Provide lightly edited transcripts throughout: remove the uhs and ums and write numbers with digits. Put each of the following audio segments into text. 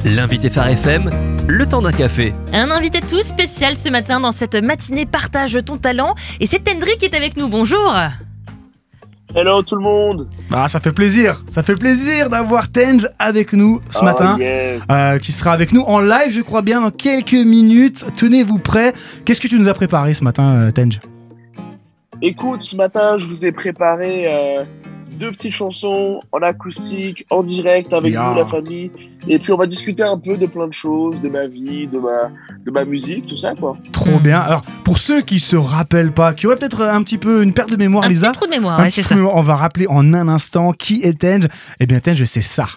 L'invité Phare FM, le temps d'un café. Un invité tout spécial ce matin dans cette matinée Partage ton talent. Et c'est Tendry qui est avec nous, bonjour. Hello tout le monde. Ah, ça fait plaisir d'avoir Tenj avec nous ce matin, yes. Qui sera avec nous en live, je crois bien, dans quelques minutes. Tenez-vous prêts. Qu'est-ce que tu nous as préparé ce matin, Tenj ? Écoute, ce matin, je vous ai préparé 2 petites chansons en acoustique, en direct avec vous, la famille. Et puis on va discuter un peu de plein de choses, de ma vie, de ma musique, tout ça, quoi. Trop bien. Alors, pour ceux qui se rappellent pas, qui auraient peut-être un petit peu une perte de mémoire, Lisa. Un petit trou de mémoire, ouais, c'est ça. On va rappeler en un instant qui est Tenj. Eh bien, Tenj, c'est ça.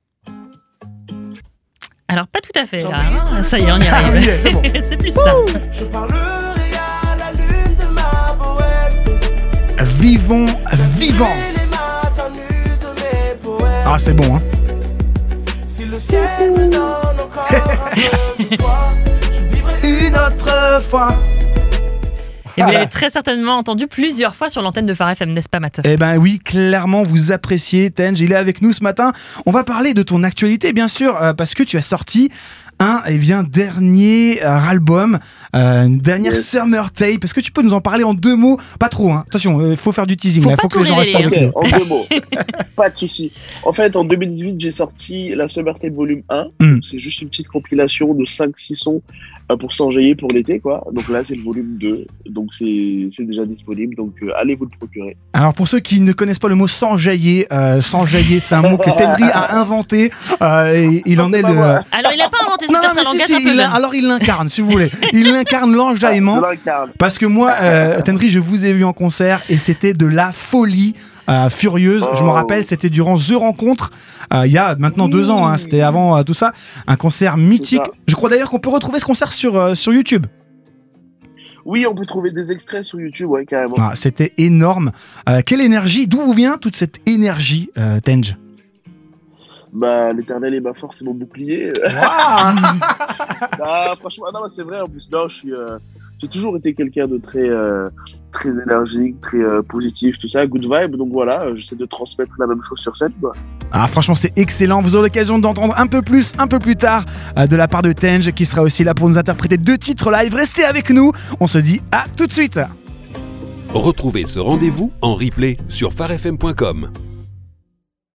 Alors, pas tout à fait, là. Hein. Ça y est, on y arrive. C'est bon. C'est plus ça. Je parlerai à la lune de ma bohème. Vivons vivant. Ah, c'est bon, hein. Si le ciel me donne encore un peu de toi, je vivrai une autre fois. Et vous l'avez très certainement entendu plusieurs fois sur l'antenne de Phare FM, n'est-ce pas, Matt ? Eh ben oui, clairement, vous appréciez Tenj. Il est avec nous ce matin. On va parler de ton actualité, bien sûr, parce que tu as sorti un dernier album, une dernière Summer Tape. Est-ce que tu peux nous en parler en 2 mots ? Pas trop, hein. Attention, il faut faire du teasing. Faut faut pas que les gens restent avec nous. En 2 mots, pas de souci. En fait, en 2018, j'ai sorti la Summer Tape Volume 1. C'est juste une petite compilation de 5-6 sons pour s'enjailler pour l'été, quoi. Donc là, c'est le volume 2. Donc c'est déjà disponible. Donc allez vous le procurer. Alors pour ceux qui ne connaissent pas le mot s'enjailler, c'est un mot que Tendry a inventé. Et il en est le. Alors, il n'a pas inventé, c'est peut-être un langage un peu jeune. Alors il l'incarne, si vous voulez. Il incarne l'enjaillement. Parce que moi, Tendry, je vous ai vu en concert et c'était de la folie. Furieuse, je me rappelle, c'était durant The Rencontre, il y a maintenant 2 ans, hein, c'était avant tout ça, un concert mythique. Je crois d'ailleurs qu'on peut retrouver ce concert sur YouTube. Oui, on peut trouver des extraits sur YouTube, ouais, carrément. Ah, c'était énorme. Quelle énergie, d'où vous vient toute cette énergie, Tenj ? Bah, l'éternel est ma force et mon bouclier. Franchement, non, c'est vrai, en plus, non, j'ai toujours été quelqu'un de très énergique, très positif, tout ça, good vibe, donc voilà, j'essaie de transmettre la même chose sur scène, quoi. Ah, franchement, c'est excellent. Vous aurez l'occasion d'entendre un peu plus tard, de la part de Tenj, qui sera aussi là pour nous interpréter 2 titres live. Restez avec nous, on se dit à tout de suite. Retrouvez ce rendez-vous en replay sur pharefm.com.